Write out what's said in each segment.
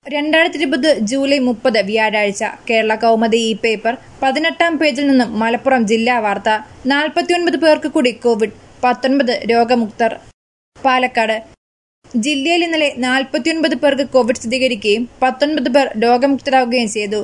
2020 July 30 വ്യാഴാഴ്ച കേരള കൗമുദി ഈ paper 18-ാം പേജിൽ നിന്നും മലപ്പുറം ജില്ലാ വാർത്ത. 49 പേർക്ക് കൂടി കോവിഡ്, 19 രോഗമുക്തർ. പാലക്കാട് ജില്ലയിൽ ഇന്നലെ 49 പേർക്ക് കോവിഡ് സ്ഥിരീകരിക്കുകയും 19 പേർ രോഗമുക്തരാകുകയും ചെയ്തു.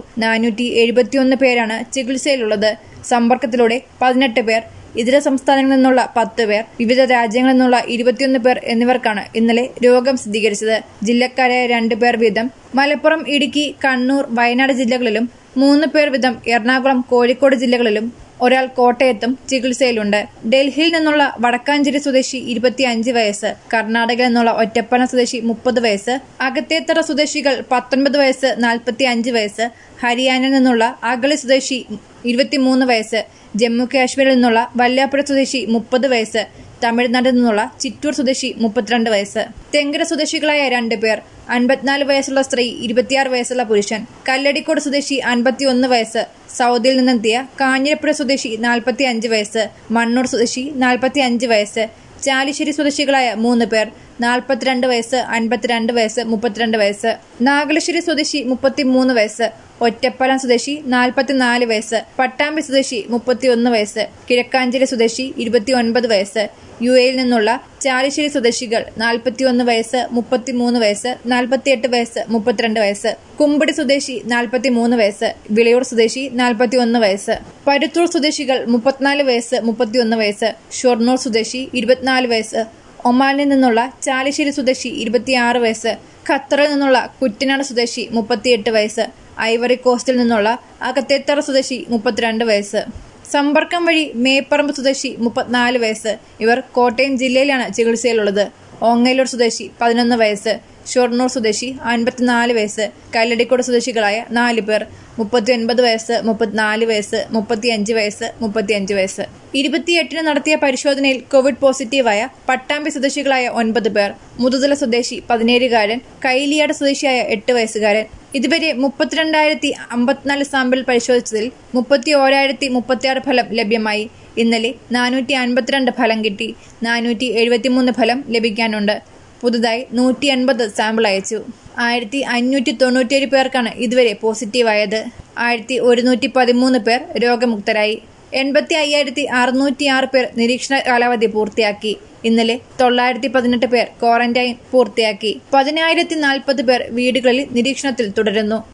471 പേരാണ് ചികിത്സയിലുള്ളത്. സമ്പർക്കത്തിലൂടെ 18 പേർ, ഇതര സംസ്ഥാനങ്ങളിൽ നിന്നുള്ള 10 പേർ, വിവിധ രാജ്യങ്ങളിൽ നിന്നുള്ള 21 പേർ എന്നിവർക്കാണ് ഇന്നലെ രോഗം സ്ഥിരീകരിച്ചത്. ജില്ലക്കാരായ 2 പേർ വീതം മലപ്പുറം, ഇടുക്കി, കണ്ണൂർ, വയനാട് ജില്ലകളിലും 3 പേർ വീതം എറണാകുളം, കോഴിക്കോട് ജില്ലകളിലും ഒരാൾ കോട്ടയത്തും ചികിത്സയിലുണ്ട്. ഡൽഹിയിൽ നിന്നുള്ള വടക്കാഞ്ചേരി സ്വദേശി 25 വയസ്സ്, കർണാടകയിൽ നിന്നുള്ള ഒറ്റപ്പാലം സ്വദേശി 30 വയസ്സ്, അകത്തേത്തറ സ്വദേശികൾ 19 വയസ്സ്, 45 വയസ്സ്, ഹരിയാനയിൽ നിന്നുള്ള അഗളി സ്വദേശി 23 വയസ്സ്, ജമ്മു കാശ്മീരിൽ നിന്നുള്ള വല്ലാപ്പുഴ സ്വദേശി 30 വയസ്സ്, തമിഴ്നാട്ടിൽ നിന്നുള്ള ചിറ്റൂർ സ്വദേശി 32 വയസ്സ്. തെങ്കര സ്വദേശികളായ 2 പേർ, 54 വയസ്സുള്ള സ്ത്രീ, 26 വയസ്സുള്ള പുരുഷൻ. കല്ലടിക്കോട് സ്വദേശി 51 വയസ്സ്, സൗദിയിൽ നിന്നെത്തിയ കാഞ്ഞിരപ്പുഴ സ്വദേശി 45 വയസ്സ്, മണ്ണൂർ സ്വദേശി 45 വയസ്സ്. ചാലിശ്ശേരി സ്വദേശികളായ 3 പേർ, 42 വയസ്സ്, 52 വയസ്സ്, 32 വയസ്സ്. നാഗലശ്ശേരി സ്വദേശി 33 വയസ്സ്, ഒറ്റപ്പാലം സ്വദേശി 44 വയസ്സ്, പട്ടാമ്പി സ്വദേശി 31 വയസ്സ്, കിഴക്കാഞ്ചേരി സ്വദേശി 29 വയസ്സ്. യുഎയിൽ നിന്നുള്ള ചാലിശ്ശേരി സ്വദേശികൾ 41 വയസ്സ്, 33 വയസ്സ്, 48 വയസ്സ്, 32 വയസ്സ്. കുമ്പടി സ്വദേശി 43 വയസ്സ്, വിളയൂർ സ്വദേശി 41 വയസ്സ്. പരുത്തൂർ സ്വദേശികൾ 34 വയസ്സ്, 31 വയസ്സ്. ഷൊർണൂർ സ്വദേശി 24 വയസ്സ്. ഒമാനിൽ നിന്നുള്ള ചാലിശ്ശേരി സ്വദേശി 26 വയസ്സ്. ഖത്തറിൽ നിന്നുള്ള കുറ്റനാട് സ്വദേശി 38 വയസ്സ്. ഐവറി കോസ്റ്റിൽ നിന്നുള്ള അകത്തേത്തറ സ്വദേശി 32 വയസ്സ്. സമ്പർക്കം വഴി മേപ്പറമ്പ് സ്വദേശി 34 വയസ്സ്. ഇവർ കോട്ടയം ജില്ലയിലാണ് ചികിത്സയിലുള്ളത്. ഓങ്ങല്ലൂർ സ്വദേശി 11 വയസ്സ്. ഷൊർണൂർ സ്വദേശി 54 വയസ്സ്. കല്ലടിക്കോട് സ്വദേശികളായ 4 പേർ, 39 വയസ്സ്, 34 വയസ്സ്, 35 വയസ്സ്, 35 വയസ്സ്. 28-ന് നടത്തിയ പരിശോധനയിൽ കോവിഡ് പോസിറ്റീവായ പട്ടാമ്പി സ്വദേശികളായ 9 പേർ, മുതുതല സ്വദേശി 17-കാരൻ, കൈലിയാട് സ്വദേശിയായ 8 വയസ്സുകാരൻ. ഇതുവരെ 32,054 സാമ്പിൾ പരിശോധിച്ചതിൽ 31,036 ഫലം ലഭ്യമായി. ഇന്നലെ 452 ഫലം കിട്ടി. 473 ഫലം ലഭിക്കാനുണ്ട്. പുതുതായി 180 സാമ്പിൾ അയച്ചു. 1597 പേർക്കാണ് ഇതുവരെ പോസിറ്റീവായത്. 1113 പേർ രോഗമുക്തരായി. 85,606 പേർ നിരീക്ഷണ കാലാവധി പൂർത്തിയാക്കി. ഇന്നലെ 918 പേർ ക്വാറന്റൈൻ പൂർത്തിയാക്കി. 10,040 പേർ വീടുകളിൽ നിരീക്ഷണത്തിൽ തുടരുന്നു.